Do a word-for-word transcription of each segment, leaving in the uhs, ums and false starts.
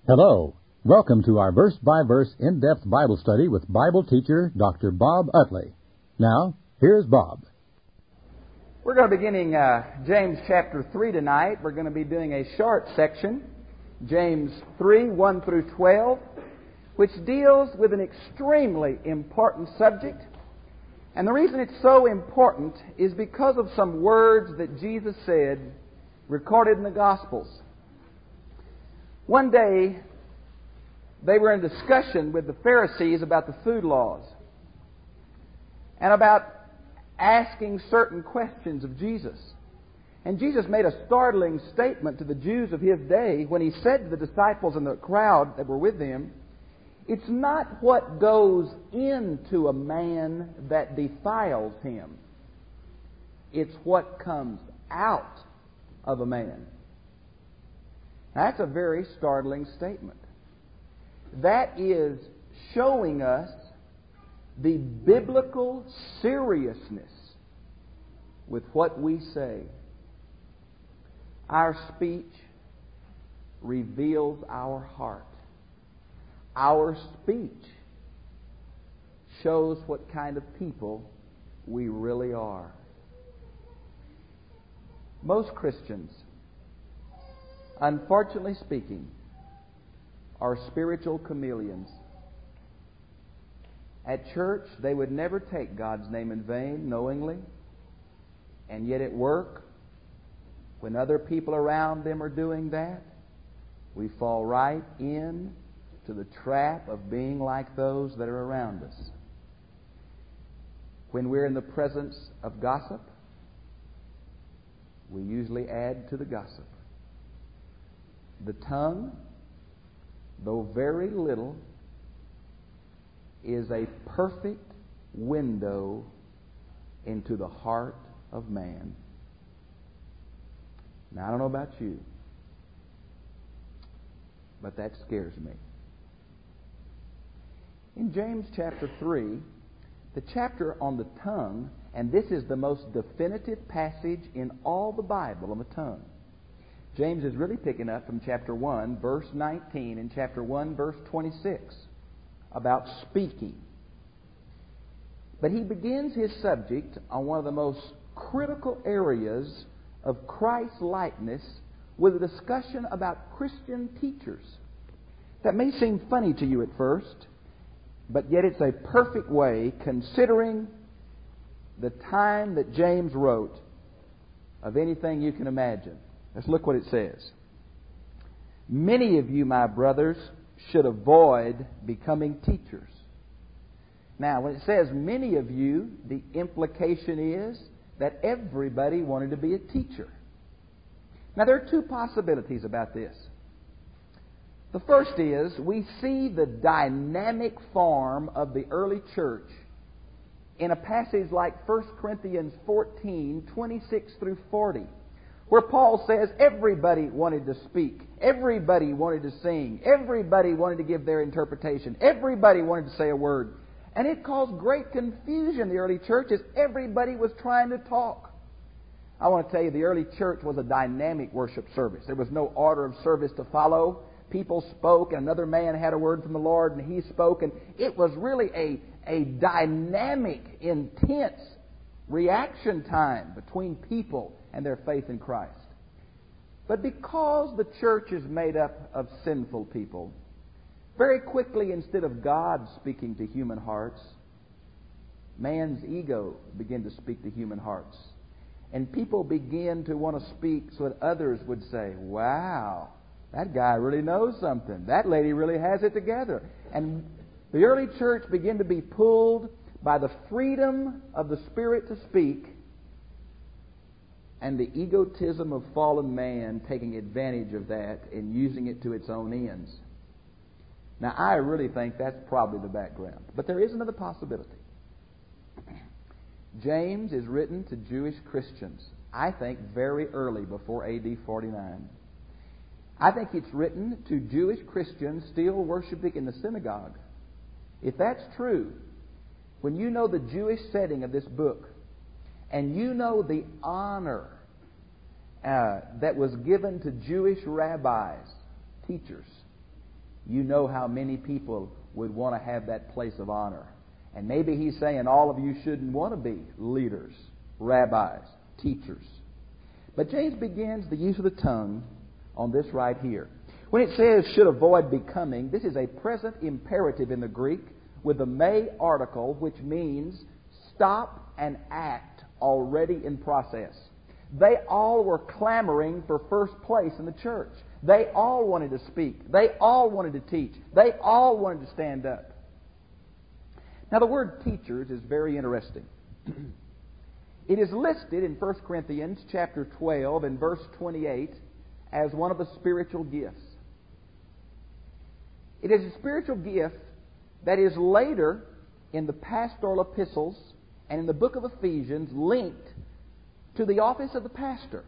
Hello. Welcome to our verse-by-verse in-depth Bible study with Bible teacher Doctor Bob Utley. Now, here's Bob. We're going to be beginning uh, James chapter three tonight. We're going to be doing a short section, James three, one through twelve, which deals with an extremely important subject. And the reason it's so important is because of some words that Jesus said recorded in the Gospels. One day, they were in discussion with the Pharisees about the food laws and about asking certain questions of Jesus. And Jesus made a startling statement to the Jews of His day when He said to the disciples and the crowd that were with Him, "It's not what goes into a man that defiles him. It's what comes out of a man." That's a very startling statement. That is showing us the biblical seriousness with what we say. Our speech reveals our heart. Our speech shows what kind of people we really are. Most Christians, unfortunately speaking, are spiritual chameleons. At church, they would never take God's name in vain, knowingly. And yet at work, when other people around them are doing that, we fall right in to the trap of being like those that are around us. When we're in the presence of gossip, we usually add to the gossip. The tongue, though very little, is a perfect window into the heart of man. Now, I don't know about you, but that scares me. In James chapter three, the chapter on the tongue, and this is the most definitive passage in all the Bible on the tongue. James is really picking up from chapter one, verse nineteen, and chapter one, verse twenty-six, about speaking. But he begins his subject on one of the most critical areas of Christ's likeness with a discussion about Christian teachers. That may seem funny to you at first, but yet it's a perfect way, considering the time that James wrote, of anything you can imagine. Let's look what it says. "Many of you, my brothers, should avoid becoming teachers." Now, when it says many of you, the implication is that everybody wanted to be a teacher. Now, there are two possibilities about this. The first is we see the dynamic form of the early church in a passage like First Corinthians fourteen, twenty-six through forty. Where Paul says everybody wanted to speak. Everybody wanted to sing. Everybody wanted to give their interpretation. Everybody wanted to say a word. And it caused great confusion in the early church as everybody was trying to talk. I want to tell you, the early church was a dynamic worship service. There was no order of service to follow. People spoke, and another man had a word from the Lord, and he spoke. And it was really a, a dynamic, intense reaction time between people and their faith in Christ. But because the church is made up of sinful people, very quickly, instead of God speaking to human hearts, man's ego began to speak to human hearts. And people began to want to speak so that others would say, "Wow, that guy really knows something. That lady really has it together." And the early church began to be pulled by the freedom of the Spirit to speak and the egotism of fallen man taking advantage of that and using it to its own ends. Now, I really think that's probably the background. But there is another possibility. James is written to Jewish Christians, I think very early before A D forty-nine. I think it's written to Jewish Christians still worshiping in the synagogue. If that's true, when you know the Jewish setting of this book, and you know the honor uh, that was given to Jewish rabbis, teachers, you know how many people would want to have that place of honor. And maybe he's saying all of you shouldn't want to be leaders, rabbis, teachers. But James begins the use of the tongue on this right here. When it says should avoid becoming, this is a present imperative in the Greek with the may article, which means stop and act already in process. They all were clamoring for first place in the church. They all wanted to speak. They all wanted to teach. They all wanted to stand up. Now, the word teachers is very interesting. It is listed in First Corinthians chapter twelve and verse twenty-eight as one of the spiritual gifts. It is a spiritual gift that is later in the pastoral epistles and in the book of Ephesians linked to the office of the pastor.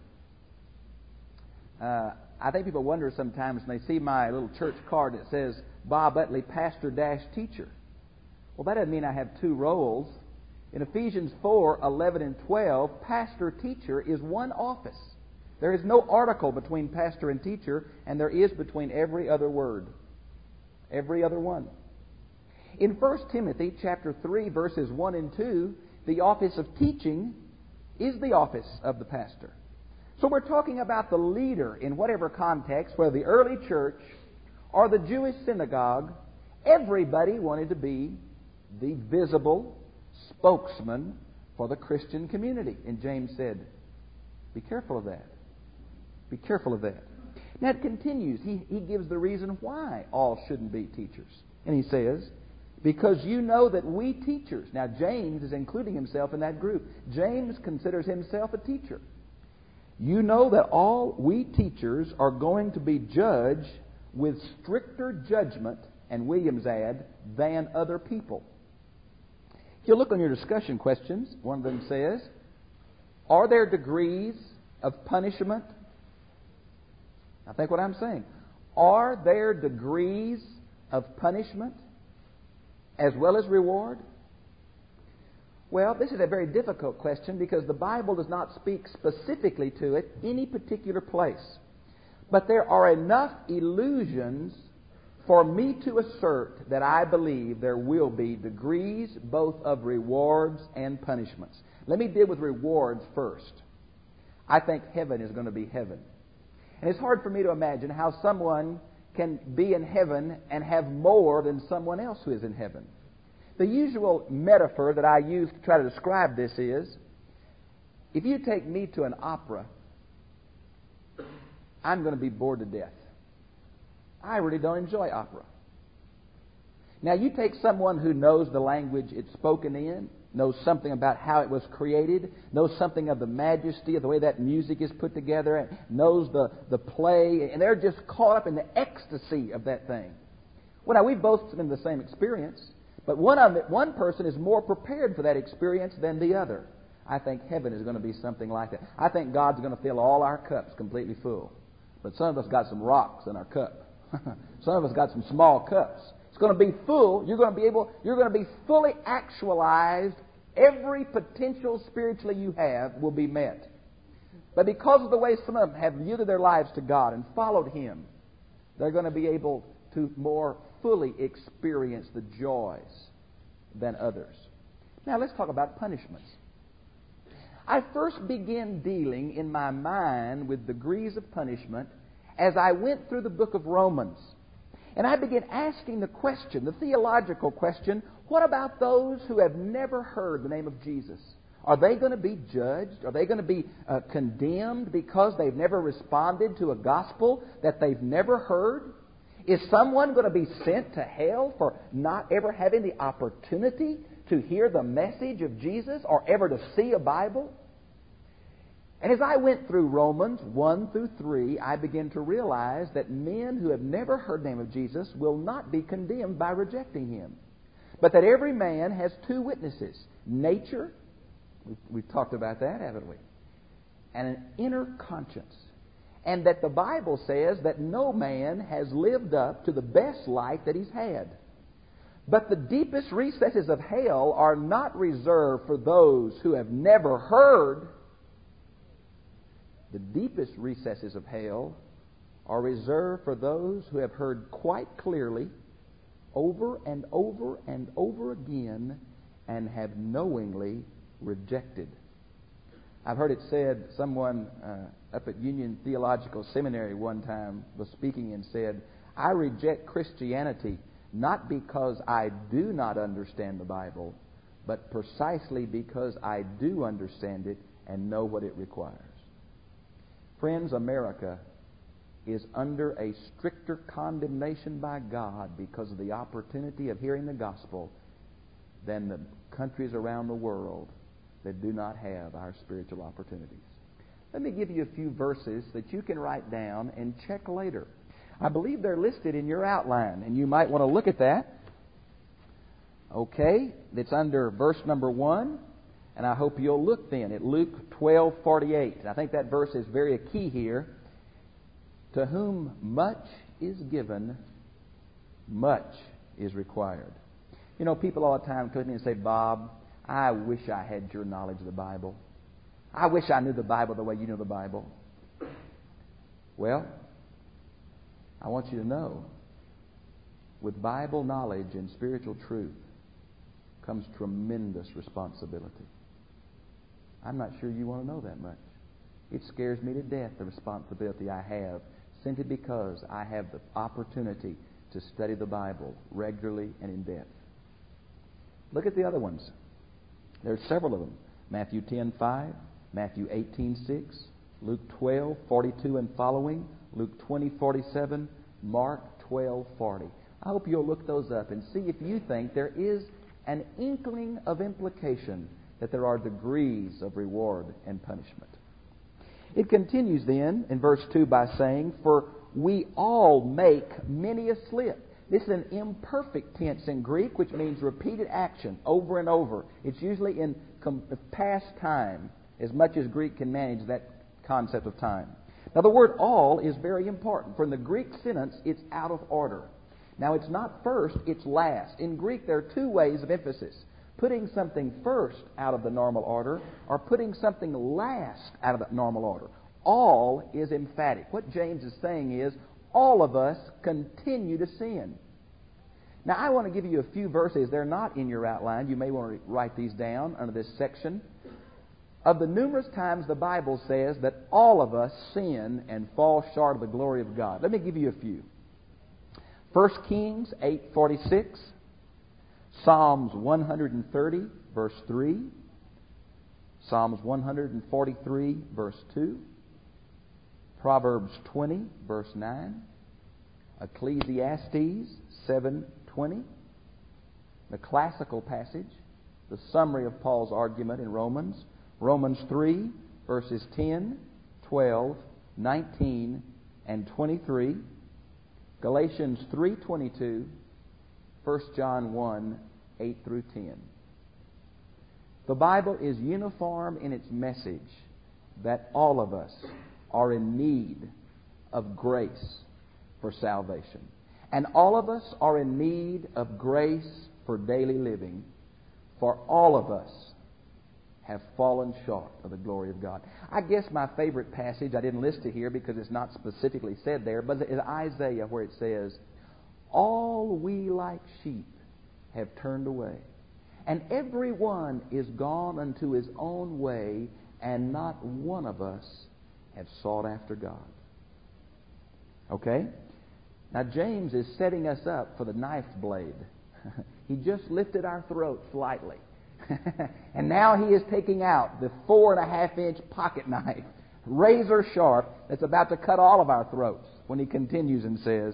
Uh, I think people wonder sometimes when they see my little church card that says Bob Utley, pastor dash teacher. Well, that doesn't mean I have two roles. In Ephesians four, eleven, and twelve, pastor-teacher is one office. There is no article between pastor and teacher, and there is between every other word. Every other one. In First Timothy chapter three, verses one and two, the office of teaching is the office of the pastor. So we're talking about the leader in whatever context, whether the early church or the Jewish synagogue, everybody wanted to be the visible spokesman for the Christian community. And James said, be careful of that. Be careful of that. Now it continues. He, he gives the reason why all shouldn't be teachers. And he says, because you know that we teachers... Now James is including himself in that group. James considers himself a teacher. You know that all we teachers are going to be judged with stricter judgment, and Williams add, than other people. If you look on your discussion questions, one of them says, are there degrees of punishment? Now think what I'm saying. Are there degrees of punishment as well as reward? Well, this is a very difficult question because the Bible does not speak specifically to it any particular place. But there are enough illusions for me to assert that I believe there will be degrees both of rewards and punishments. Let me deal with rewards first. I think heaven is going to be heaven. And it's hard for me to imagine how someone can be in heaven and have more than someone else who is in heaven. The usual metaphor that I use to try to describe this is, if you take me to an opera, I'm going to be bored to death. I really don't enjoy opera. Now, you take someone who knows the language it's spoken in, knows something about how it was created, knows something of the majesty of the way that music is put together, and knows the, the play, and they're just caught up in the ecstasy of that thing. Well, now, we've both been in the same experience. But one of it, one person is more prepared for that experience than the other. I think heaven is going to be something like that. I think God's going to fill all our cups completely full. But some of us got some rocks in our cup. Some of us got some small cups. It's going to be full. You're going to be able. You're going to be fully actualized. Every potential spiritually you have will be met. But because of the way some of them have yielded their lives to God and followed Him, they're going to be able to more fully experience the joys than others. Now let's talk about punishments. I first began dealing in my mind with degrees of punishment as I went through the book of Romans. And I began asking the question, the theological question, what about those who have never heard the name of Jesus? Are they going to be judged? Are they going to be uh, condemned because they've never responded to a gospel that they've never heard? Is someone going to be sent to hell for not ever having the opportunity to hear the message of Jesus or ever to see a Bible? And as I went through Romans one through three, I began to realize that men who have never heard the name of Jesus will not be condemned by rejecting Him. But that every man has two witnesses, nature, we've, we've talked about that, haven't we? And an inner conscience. And that the Bible says that no man has lived up to the best life that he's had. But the deepest recesses of hell are not reserved for those who have never heard. The deepest recesses of hell are reserved for those who have heard quite clearly, over and over and over again, and have knowingly rejected. I've heard it said, someone uh, up at Union Theological Seminary one time was speaking and said, I reject Christianity not because I do not understand the Bible, but precisely because I do understand it and know what it requires. Friends, America is under a stricter condemnation by God because of the opportunity of hearing the gospel than the countries around the world that do not have our spiritual opportunities. Let me give you a few verses that you can write down and check later. I believe they're listed in your outline, and you might want to look at that. Okay, it's under verse number one, and I hope you'll look then at Luke twelve forty-eight. And I think that verse is very key here. To whom much is given, much is required. You know, people all the time come to me and say, Bob, I wish I had your knowledge of the Bible. I wish I knew the Bible the way you know the Bible. Well, I want you to know, with Bible knowledge and spiritual truth comes tremendous responsibility. I'm not sure you want to know that much. It scares me to death, the responsibility I have, simply because I have the opportunity to study the Bible regularly and in depth. Look at the other ones. There's several of them. Matthew ten five, Matthew eighteen six, Luke twelve forty-two and following, Luke twenty forty-seven, Mark twelve forty. I hope you'll look those up and see if you think there is an inkling of implication that there are degrees of reward and punishment. It continues then in verse two by saying, for we all make many a slip. This is an imperfect tense in Greek, which means repeated action over and over. It's usually in com- past time, as much as Greek can manage that concept of time. Now, the word all is very important. For in the Greek sentence, it's out of order. Now, it's not first, it's last. In Greek, there are two ways of emphasis. Putting something first out of the normal order, or putting something last out of the normal order. All is emphatic. What James is saying is, all of us continue to sin. Now, I want to give you a few verses. They're not in your outline. You may want to write these down under this section. Of the numerous times the Bible says that all of us sin and fall short of the glory of God. Let me give you a few. First Kings eight forty-six, Psalms one thirty, verse three, Psalms one forty-three, verse two, Proverbs twenty, verse nine, Ecclesiastes seven twenty, the classical passage, the summary of Paul's argument in Romans, Romans three, verses ten, twelve, nineteen, and twenty-three, Galatians three twenty-two, First John one, eight through ten. The Bible is uniform in its message that all of us are in need of grace for salvation. And all of us are in need of grace for daily living, for all of us have fallen short of the glory of God. I guess my favorite passage, I didn't list it here because it's not specifically said there, but it's Isaiah where it says, all we like sheep have turned away, and every one is gone unto his own way, and not one of us have sought after God. Okay? Now James is setting us up for the knife blade. He just lifted our throat slightly. And now he is taking out the four and a half inch pocket knife, razor sharp, that's about to cut all of our throats, when he continues and says,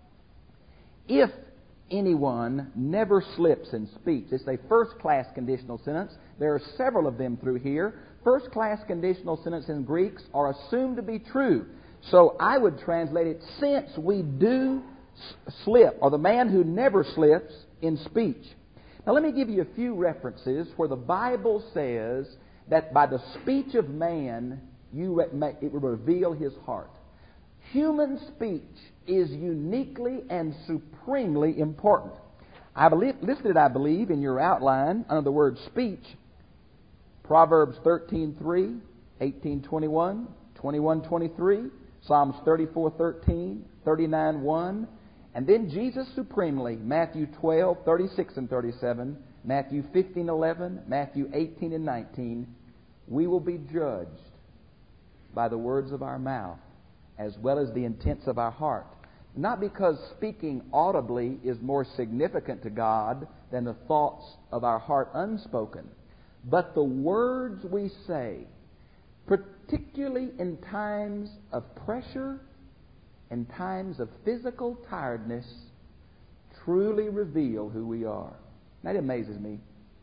if anyone never slips in speech. It's a first-class conditional sentence. There are several of them through here. First-class conditional sentences in Greeks are assumed to be true. So I would translate it, since we do slip, or the man who never slips in speech. Now let me give you a few references where the Bible says that by the speech of man, you re- it will reveal his heart. Human speech is uniquely and supremely important. I believe, listed, I believe, in your outline under the word speech, Proverbs thirteen three, eighteen twenty-one, twenty-one twenty-three, Psalms thirty-four thirteen, thirty-nine one, and then Jesus supremely, Matthew twelve thirty-six and thirty-seven, Matthew fifteen eleven, Matthew eighteen and nineteen. We will be judged by the words of our mouth as well as the intents of our heart. Not because speaking audibly is more significant to God than the thoughts of our heart unspoken, but the words we say, particularly in times of pressure and times of physical tiredness, truly reveal who we are. That amazes me.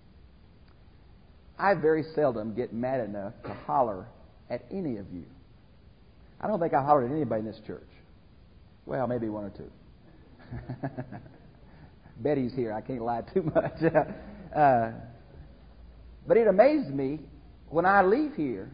I very seldom get mad enough to holler at any of you. I don't think I hollered at anybody in this church. Well, maybe one or two. Betty's here. I can't lie too much. uh, but it amazes me when I leave here,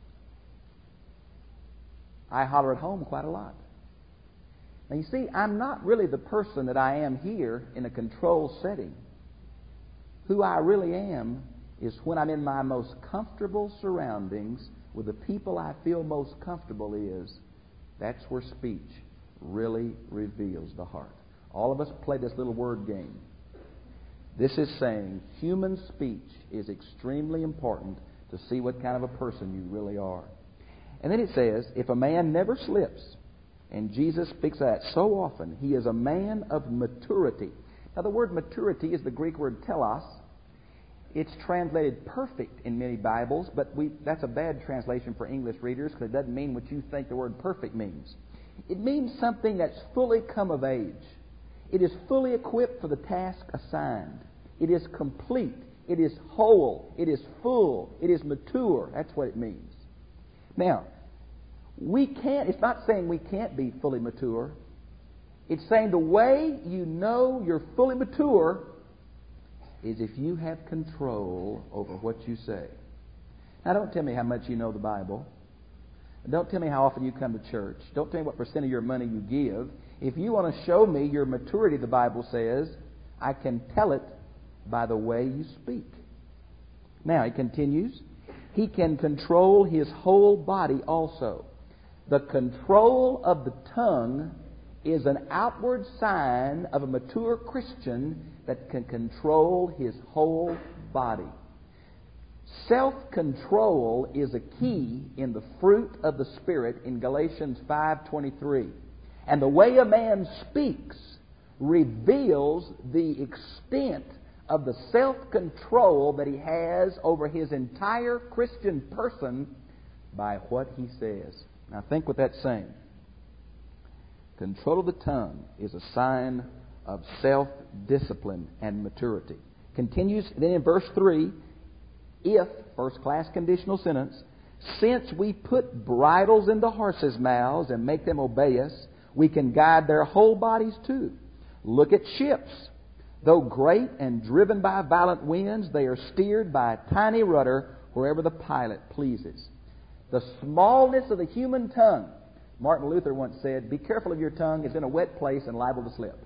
I holler at home quite a lot. Now, you see, I'm not really the person that I am here in a controlled setting. Who I really am is when I'm in my most comfortable surroundings with the people I feel most comfortable is, that's where speech really reveals the heart. All of us play this little word game. This is saying human speech is extremely important to see what kind of a person you really are. And then it says, if a man never slips, and Jesus speaks of that so often, he is a man of maturity. Now, the word maturity is the Greek word telos. It's translated perfect in many Bibles, but we, that's a bad translation for English readers because it doesn't mean what you think the word perfect means. It means something that's fully come of age. It is fully equipped for the task assigned. It is complete. It is whole. It is full. It is mature. That's what it means. Now, we can't, it's not saying we can't be fully mature. It's saying the way you know you're fully mature is if you have control over what you say. Now, don't tell me how much you know the Bible. Don't tell me how often you come to church. Don't tell me what percent of your money you give. If you want to show me your maturity, the Bible says, I can tell it by the way you speak. Now, he continues, he can control his whole body also. The control of the tongue is an outward sign of a mature Christian that can control his whole body. Self-control is a key in the fruit of the Spirit in Galatians five twenty-three. And the way a man speaks reveals the extent of the self-control that he has over his entire Christian person by what he says. Now think what that's saying. Control of the tongue is a sign of self-discipline and maturity. Continues then in verse three, if, first class conditional sentence, since we put bridles into horses' mouths and make them obey us, we can guide their whole bodies too. Look at ships. Though great and driven by violent winds, they are steered by a tiny rudder wherever the pilot pleases. The smallness of the human tongue. Martin Luther once said, be careful of your tongue. It's in a wet place and liable to slip.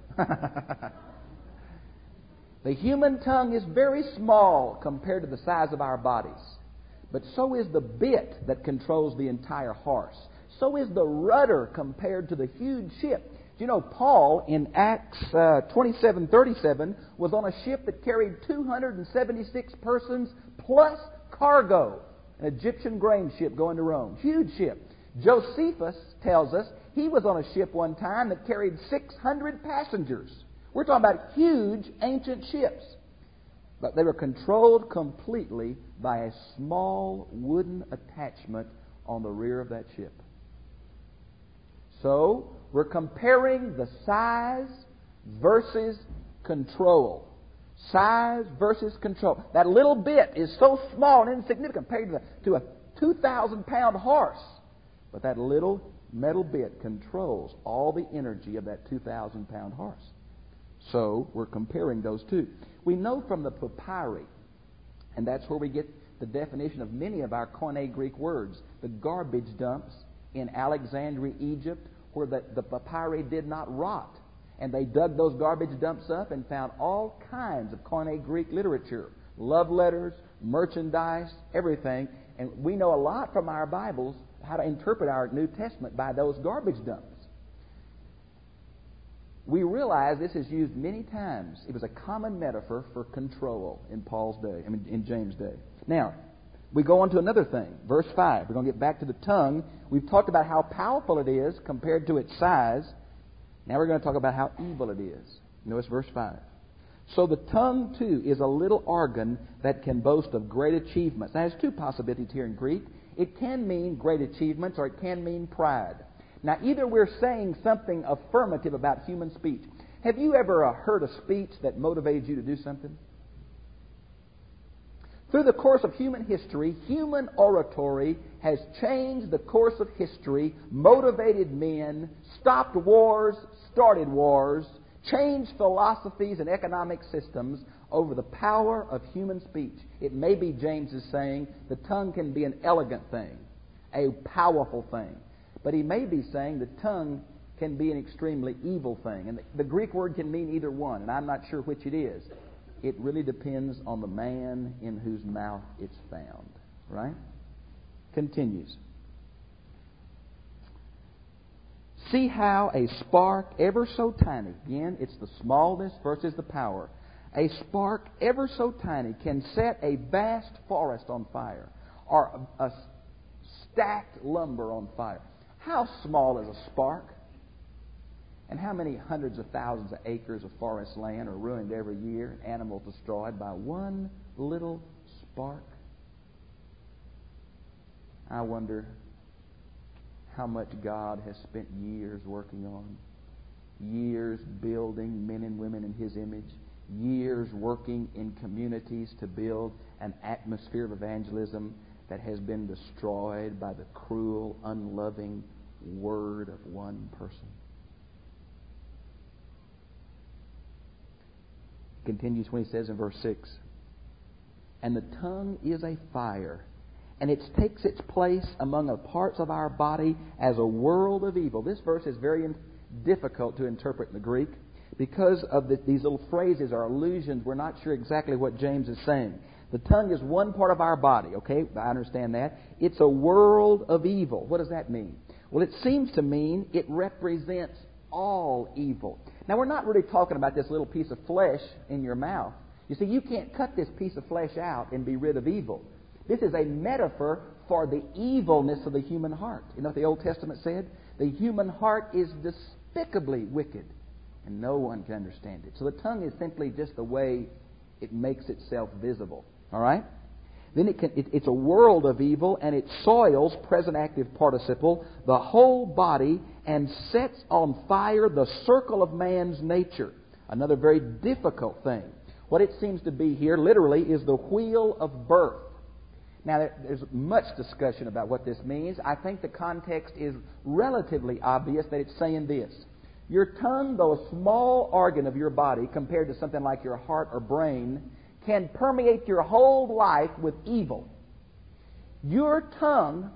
The human tongue is very small compared to the size of our bodies. But so is the bit that controls the entire horse. So is the rudder compared to the huge ship. Do you know Paul in Acts uh, twenty-seven thirty-seven was on a ship that carried two hundred seventy-six persons plus cargo. An Egyptian grain ship going to Rome. Huge ship. Josephus tells us he was on a ship one time that carried six hundred passengers. We're talking about huge ancient ships. But they were controlled completely by a small wooden attachment on the rear of that ship. So, we're comparing the size versus control. Size versus control. That little bit is so small and insignificant compared to, the, to a two thousand pound horse. But that little metal bit controls all the energy of that two thousand pound horse. So, we're comparing those two. We know from the papyri, and that's where we get the definition of many of our Koine Greek words, the garbage dumps in Alexandria, Egypt, where the, the papyri did not rot. And they dug those garbage dumps up and found all kinds of Koine Greek literature, love letters, merchandise, everything. And we know a lot from our Bibles how to interpret our New Testament by those garbage dumps. We realize this is used many times. It was a common metaphor for control in Paul's day, I mean, in James' day. Now, we go on to another thing. Verse five. We're going to get back to the tongue. We've talked about how powerful it is compared to its size. Now we're going to talk about how evil it is. Notice verse five. So the tongue, too, is a little organ that can boast of great achievements. Now, there's two possibilities here in Greek. It can mean great achievements or it can mean pride. Now, either we're saying something affirmative about human speech. Have you ever uh, heard a speech that motivated you to do something? Through the course of human history, human oratory has changed the course of history, motivated men, stopped wars, started wars, changed philosophies and economic systems over the power of human speech. It may be, James is saying, the tongue can be an elegant thing, a powerful thing. But he may be saying the tongue can be an extremely evil thing. And the, the Greek word can mean either one, and I'm not sure which it is. It really depends on the man in whose mouth it's found. Right? Continues. See how a spark ever so tiny, again, it's the smallness versus the power. A spark ever so tiny can set a vast forest on fire, or a, a stacked lumber on fire. How small is a spark? And how many hundreds of thousands of acres of forest land are ruined every year, animals destroyed by one little spark? I wonder how much God has spent years working on, years building men and women in His image, years working in communities to build an atmosphere of evangelism that has been destroyed by the cruel, unloving word of one person. Continues when he says in verse six, and the tongue is a fire, and it takes its place among the parts of our body as a world of evil. This verse is very difficult to interpret in the Greek because of the, these little phrases or allusions. We're not sure exactly what James is saying. The tongue is one part of our body, okay? I understand that. It's a world of evil. What does that mean? Well, it seems to mean it represents all evil. Now, we're not really talking about this little piece of flesh in your mouth. You see, you can't cut this piece of flesh out and be rid of evil. This is a metaphor for the evilness of the human heart. You know what the Old Testament said? The human heart is despicably wicked, and no one can understand it. So the tongue is simply just the way it makes itself visible. All right? Then it can, it, it's a world of evil, and it soils, present active participle, the whole body and sets on fire the circle of man's nature. Another very difficult thing. What it seems to be here, literally, is the wheel of birth. Now, there's much discussion about what this means. I think the context is relatively obvious that it's saying this. Your tongue, though a small organ of your body compared to something like your heart or brain, can permeate your whole life with evil. Your tongue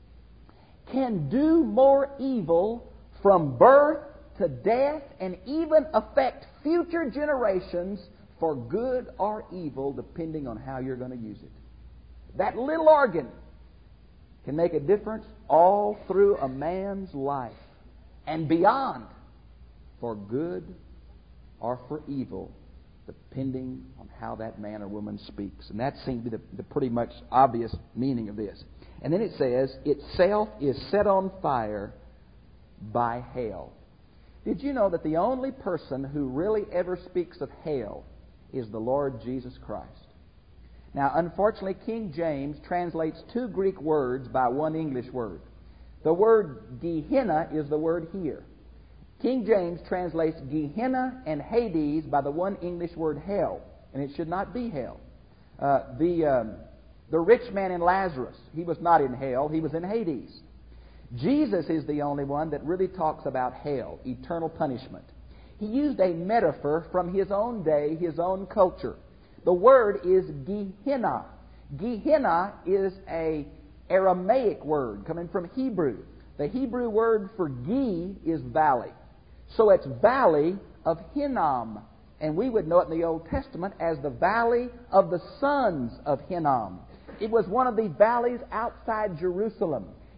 can do more evil from birth to death and even affect future generations for good or evil, depending on how you're going to use it. That little organ can make a difference all through a man's life and beyond, for good or for evil, depending on how that man or woman speaks. And that seems to be the, the pretty much obvious meaning of this. And then it says, itself is set on fire by hell. Did you know that the only person who really ever speaks of hell is the Lord Jesus Christ? Now, unfortunately, King James translates two Greek words by one English word. The word Gehenna is the word here. King James translates Gehenna and Hades by the one English word hell, and it should not be hell. Uh, the, um, the rich man in Lazarus, he was not in hell, he was in Hades. Jesus is the only one that really talks about hell, eternal punishment. He used a metaphor from his own day, his own culture. The word is Gehenna. Gehenna is an Aramaic word coming from Hebrew. The Hebrew word for Ge is valley. So it's valley of Hinnom. And we would know it in the Old Testament as the valley of the sons of Hinnom. It was one of the valleys outside Jerusalem.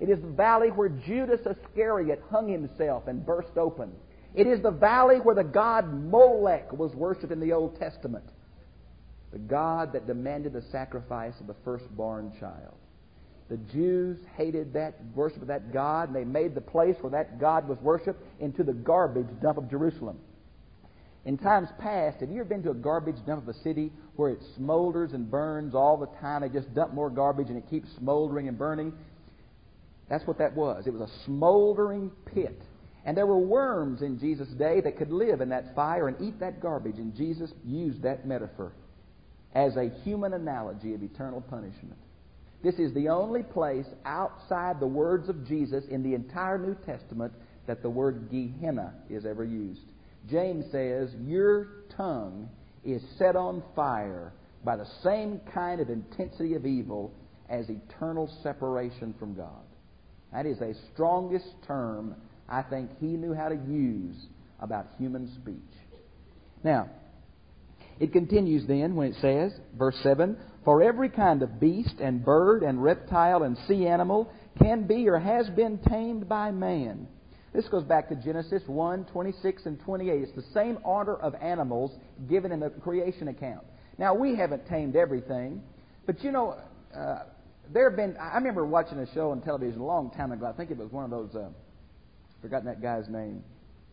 It is the valley where Judas Iscariot hung himself and burst open. It is the valley where the god Molech was worshipped in the Old Testament. The god that demanded the sacrifice of the firstborn child. The Jews hated that worship of that god, and they made the place where that god was worshipped into the garbage dump of Jerusalem. In times past, have you ever been to a garbage dump of a city where it smolders and burns all the time? They just dump more garbage and it keeps smoldering and burning. That's what that was. It was a smoldering pit. And there were worms in Jesus' day that could live in that fire and eat that garbage. And Jesus used that metaphor as a human analogy of eternal punishment. This is the only place outside the words of Jesus in the entire New Testament that the word Gehenna is ever used. James says, your tongue is set on fire by the same kind of intensity of evil as eternal separation from God. That is the strongest term I think he knew how to use about human speech. Now, it continues then when it says, verse seven, for every kind of beast and bird and reptile and sea animal can be or has been tamed by man. This goes back to Genesis one, twenty-six and twenty-eight. It's the same order of animals given in the creation account. Now, we haven't tamed everything, but you know, uh, there have been, I remember watching a show on television a long time ago. I think it was one of those, uh, forgotten that guy's name,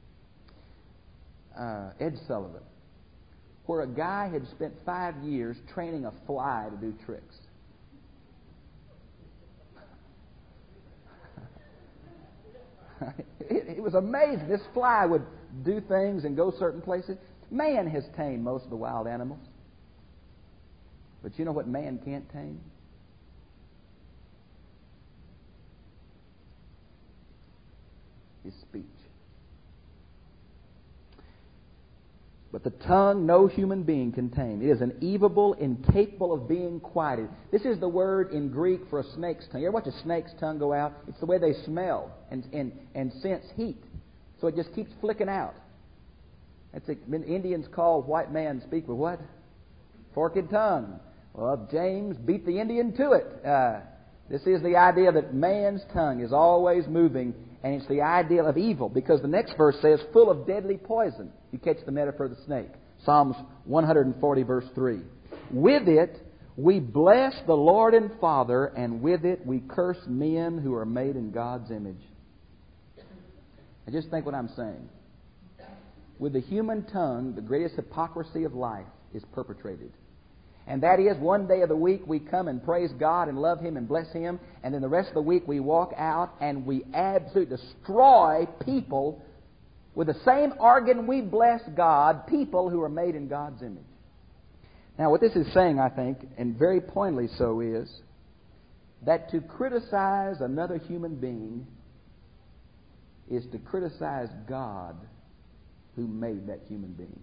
uh, Ed Sullivan, where a guy had spent five years training a fly to do tricks. It, it was amazing. This fly would do things and go certain places. Man has tamed most of the wild animals. But you know what man can't tame? His speech. But the tongue no human being can tame. It is an evil, incapable of being quieted. This is the word in Greek for a snake's tongue. You ever watch a snake's tongue go out? It's the way they smell and, and, and sense heat. So it just keeps flicking out. That's a, Indians call white man speak with what? Forked tongue. Well, James beat the Indian to it. Uh, this is the idea that man's tongue is always moving, and it's the idea of evil, because the next verse says, full of deadly poison. You catch the metaphor of the snake. Psalms one forty, verse three. With it we bless the Lord and Father, and with it we curse men who are made in God's image. I just think what I'm saying. With the human tongue, the greatest hypocrisy of life is perpetrated. And that is, one day of the week we come and praise God and love Him and bless Him, and then the rest of the week we walk out and we absolutely destroy people with the same organ we bless God, people who are made in God's image. Now, what this is saying, I think, and very pointedly so, is that to criticize another human being is to criticize God who made that human being.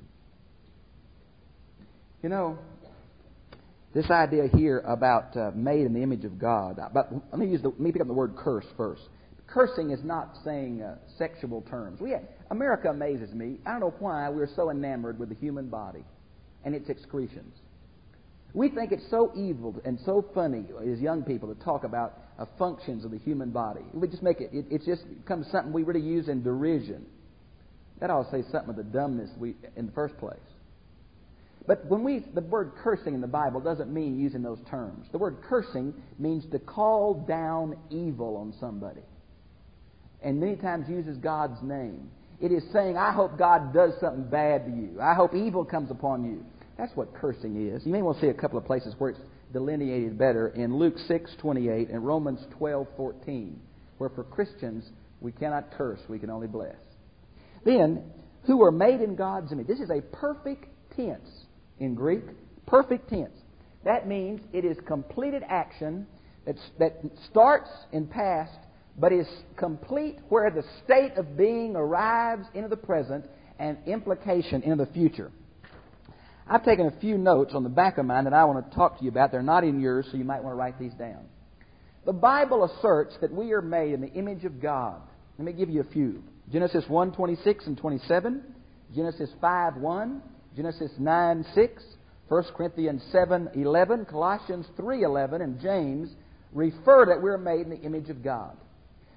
You know, this idea here about uh, made in the image of God. But let me use the, let me pick up the word curse first. Cursing is not saying uh, sexual terms. We have, America amazes me. I don't know why we're so enamored with the human body and its excretions. We think it's so evil and so funny as young people to talk about uh, functions of the human body. We just make it, it, it just becomes something we really use in derision. That ought to say something of the dumbness we in the first place. But when we, the word cursing in the Bible doesn't mean using those terms. The word cursing means to call down evil on somebody. And many times uses God's name. It is saying, I hope God does something bad to you. I hope evil comes upon you. That's what cursing is. You may want to see a couple of places where it's delineated better in Luke six twenty-eight and Romans twelve fourteen, where for Christians we cannot curse, we can only bless. Then, who are made in God's image. This is a perfect tense in Greek. Perfect tense. That means it is completed action that's, that starts in past, but is complete where the state of being arrives into the present and implication into the future. I've taken a few notes on the back of mine that I want to talk to you about. They're not in yours, so you might want to write these down. The Bible asserts that we are made in the image of God. Let me give you a few. Genesis one twenty-six and twenty-seven, Genesis five one, Genesis nine six, First Corinthians seven eleven, Colossians three eleven, and James refer that we're made in the image of God.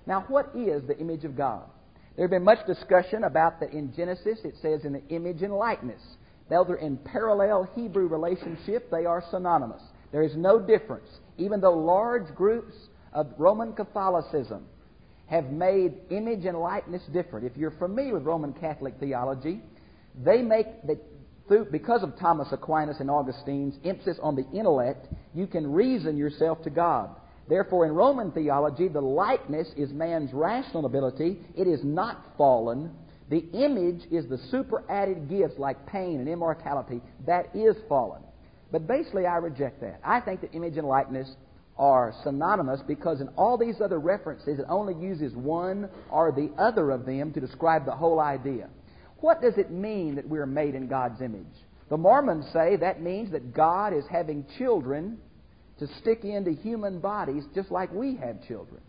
Now, what is the image of God? There has been much discussion about that in Genesis. It says in the image and likeness. Those are in parallel Hebrew relationship. They are synonymous. There is no difference. Even though large groups of Roman Catholicism have made image and likeness different. If you're familiar with Roman Catholic theology, they make that through, because of Thomas Aquinas and Augustine's emphasis on the intellect, you can reason yourself to God. Therefore, in Roman theology, the likeness is man's rational ability. It is not fallen. The image is the superadded gifts like pain and immortality. That is fallen. But basically, I reject that. I think that image and likeness are synonymous because in all these other references, it only uses one or the other of them to describe the whole idea. What does it mean that we are made in God's image? The Mormons say that means that God is having children to stick into human bodies just like we have children.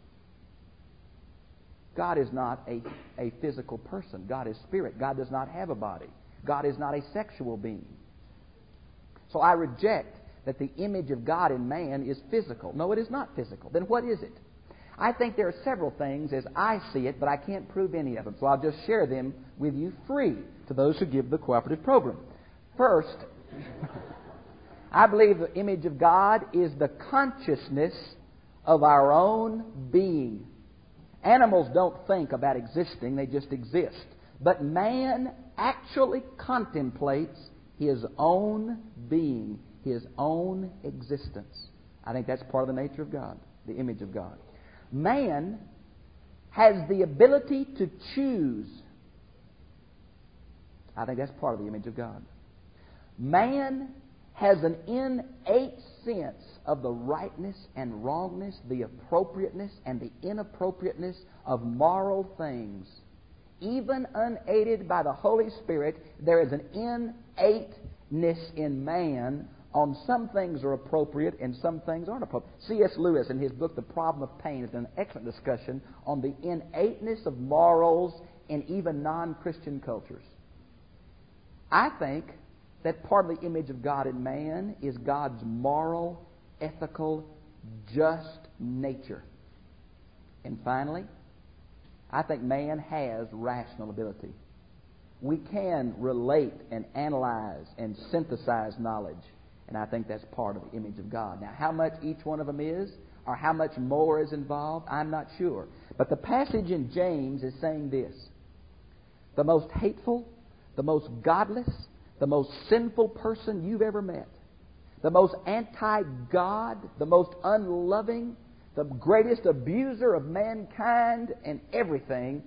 God is not a, a physical person. God is spirit. God does not have a body. God is not a sexual being. So I reject that the image of God in man is physical. No, it is not physical. Then what is it? I think there are several things as I see it, but I can't prove any of them. So I'll just share them with you free to those who give the cooperative program. First, I believe the image of God is the consciousness of our own being. Animals don't think about existing, they just exist. But man actually contemplates his own being, his own existence. I think that's part of the nature of God, the image of God. Man has the ability to choose. I think that's part of the image of God. Man has an innate sense of the rightness and wrongness, the appropriateness and the inappropriateness of moral things. Even unaided by the Holy Spirit, there is an innateness in man on some things are appropriate and some things aren't appropriate. C S Lewis, in his book, The Problem of Pain, has done an excellent discussion on the innateness of morals in even non-Christian cultures. I think that part of the image of God in man is God's moral, ethical, just nature. And finally, I think man has rational ability. We can relate and analyze and synthesize knowledge. And I think that's part of the image of God. Now, how much each one of them is, or how much more is involved, I'm not sure. But the passage in James is saying this: the most hateful, the most godless, the most sinful person you've ever met, the most anti-God, the most unloving, the greatest abuser of mankind and everything,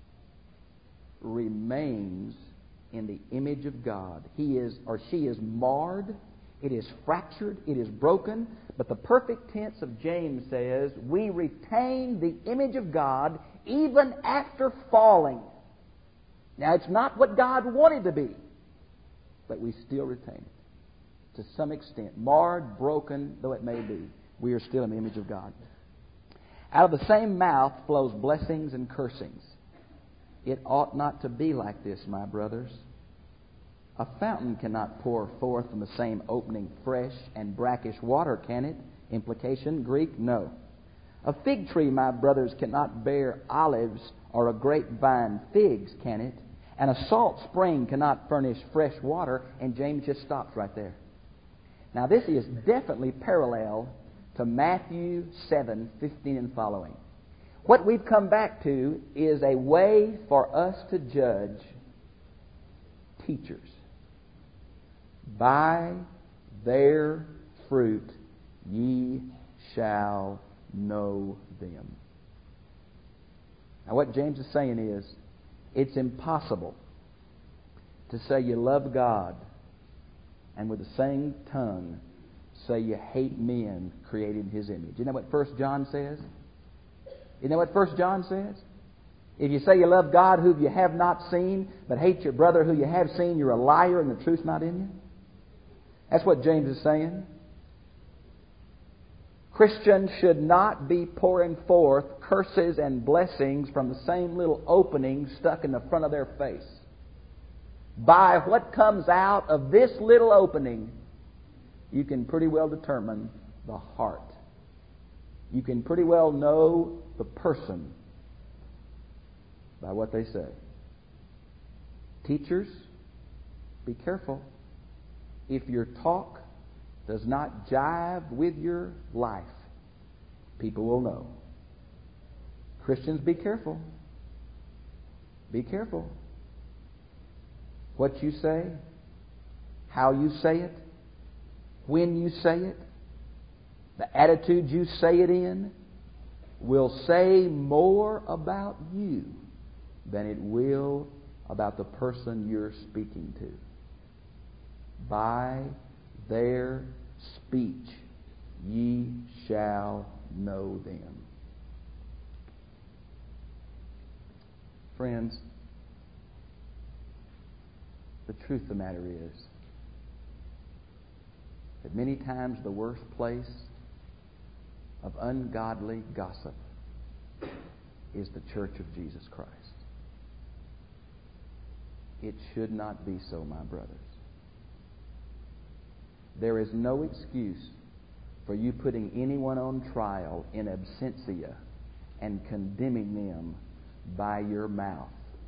remains in the image of God. He is, or she is marred. It is fractured. It is broken. But the perfect tense of James says, we retain the image of God even after falling. Now, it's not what God wanted to be, but we still retain it to some extent. Marred, broken though it may be, we are still in the image of God. Out of the same mouth flows blessings and cursings. It ought not to be like this, my brothers. A fountain cannot pour forth from the same opening fresh and brackish water, can it? Implication, Greek, no. A fig tree, my brothers, cannot bear olives, or a grapevine figs, can it? And a salt spring cannot furnish fresh water. And James just stops right there. Now, this is definitely parallel to Matthew seven fifteen and following. What we've come back to is a way for us to judge teachers. By their fruit ye shall know them. Now, what James is saying is, it's impossible to say you love God and with the same tongue say you hate men created in His image. You know what First John says? You know what First John says? If you say you love God whom you have not seen, but hate your brother who you have seen, you're a liar and the truth's not in you. That's what James is saying. Christians should not be pouring forth curses and blessings from the same little opening stuck in the front of their face. By what comes out of this little opening, you can pretty well determine the heart. You can pretty well know the person by what they say. Teachers, be careful. If your talk does not jive with your life, people will know. Christians, be careful. Be careful. What you say, how you say it, when you say it, the attitude you say it in will say more about you than it will about the person you're speaking to. By their speech ye shall know them. Friends, the truth of the matter is that many times the worst place of ungodly gossip is the church of Jesus Christ. It should not be so, my brothers. There is no excuse for you putting anyone on trial in absentia and condemning them by your mouth.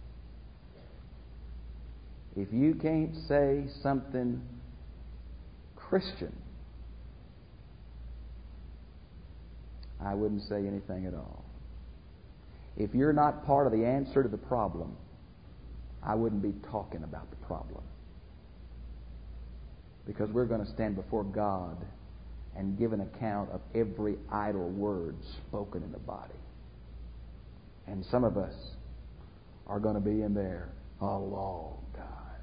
If you can't say something Christian, I wouldn't say anything at all. If you're not part of the answer to the problem, I wouldn't be talking about the problem. Because we're going to stand before God and give an account of every idle word spoken in the body. And some of us are going to be in there a long time.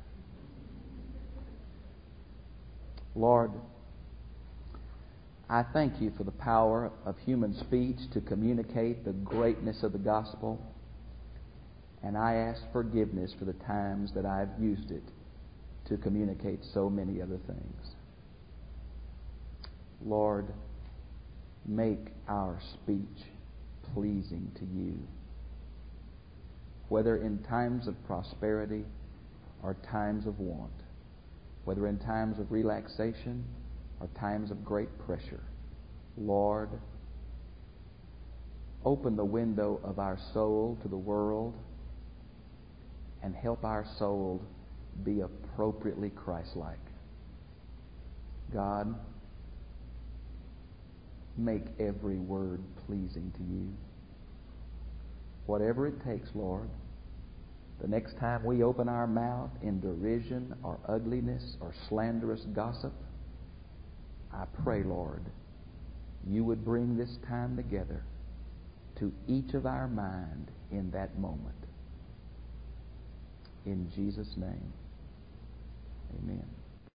Lord, I thank you for the power of human speech to communicate the greatness of the gospel. And I ask forgiveness for the times that I've used it to communicate so many other things. Lord, make our speech pleasing to you, whether in times of prosperity or times of want, whether in times of relaxation or times of great pressure. Lord, open the window of our soul to the world and help our soul be appropriately Christ-like. God, make every word pleasing to you. Whatever it takes, Lord, the next time we open our mouth in derision or ugliness or slanderous gossip, I pray, Lord, you would bring this time together to each of our mind in that moment. In Jesus' name, amen.